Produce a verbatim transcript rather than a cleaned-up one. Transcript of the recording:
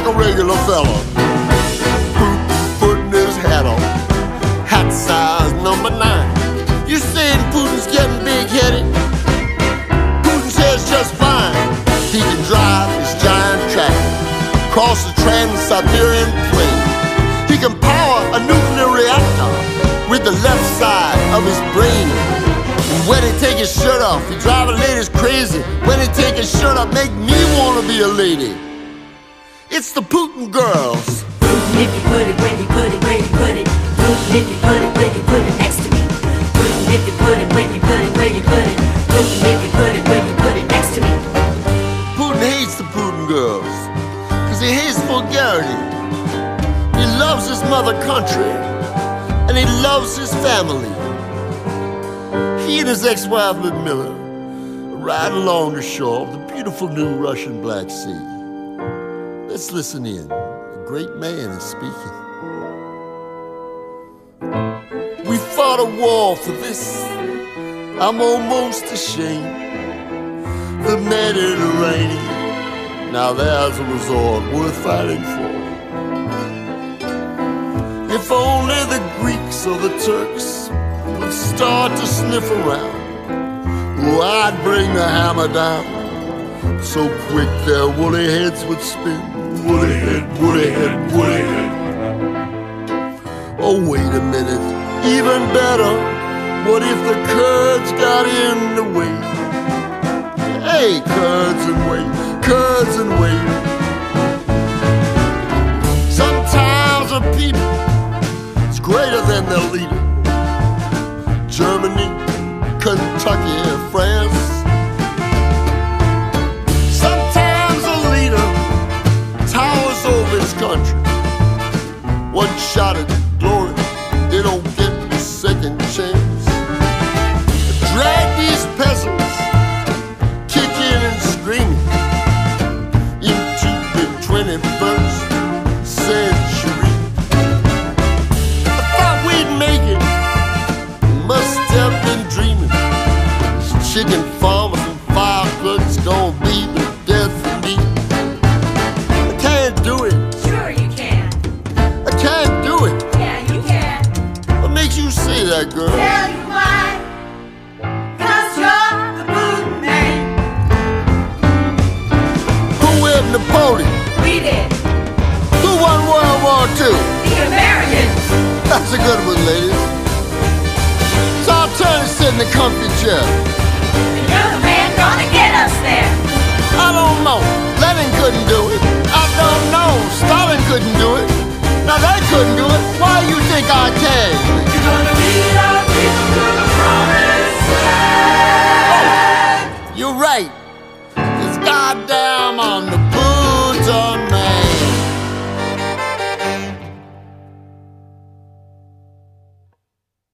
like a regular fella. Putin putting his hat on, hat size number nine. You saying Putin's getting big-headed? Putin says just fine. He can drive his giant tractor across the Trans-Siberian plain. He can power a nuclear reactor with the left side of his brain. When he take his shirt off, he drive a ladies crazy. When he take his shirt off, make me wanna be a lady. It's the Putin girls. Putin if you put it, when you put it, where you put it. Putin if you put it, when you put it next to me. Putin if you put it, when you put it, where you put it. Putin if you put it, when you put it next to me. Putin hates the Putin girls, cause he hates vulgarity. He loves his mother country, and he loves his family. He and his ex-wife Ludmilla are riding along the shore of the beautiful new Russian Black Sea. Let's listen in. A great man is speaking. We fought a war for this, I'm almost ashamed. The Mediterranean, now there's a resort worth fighting for. If only the Greeks or the Turks would start to sniff around, oh, I'd bring the hammer down. So quick their woolly heads would spin. Woolly head, woolly head, woolly head. Oh, wait a minute, even better. What if the Kurds got in the way? Hey, Kurds and wait, Kurds and wait. Sometimes a people is greater than their leader. Germany, Kentucky, and France. Sometimes a leader towers over his country. One shot at glory, they don't get a second chance. Drag these peasants, kicking and screaming, into the twenty-first century. I thought we'd make it. Must have been dreaming. These chicken farmers and fire plugs gonna be the death of me. I can't do it. Sure you can. I can't do it. Yeah, you can. What makes you say that, girl? Tell you why. Cause you're the Putin man. Who whipped Napoleon? We did. Who won World War Two? The Americans. That's a good one, ladies. So I'll turn and sit in the comfy chair. And you're the man gonna get us there. I don't know. Lenin couldn't do it. I don't know. Stalin couldn't do it. Now they couldn't do it. Why do you think I can? You're gonna lead our people to the promised land. You're right. It's goddamn on the Putin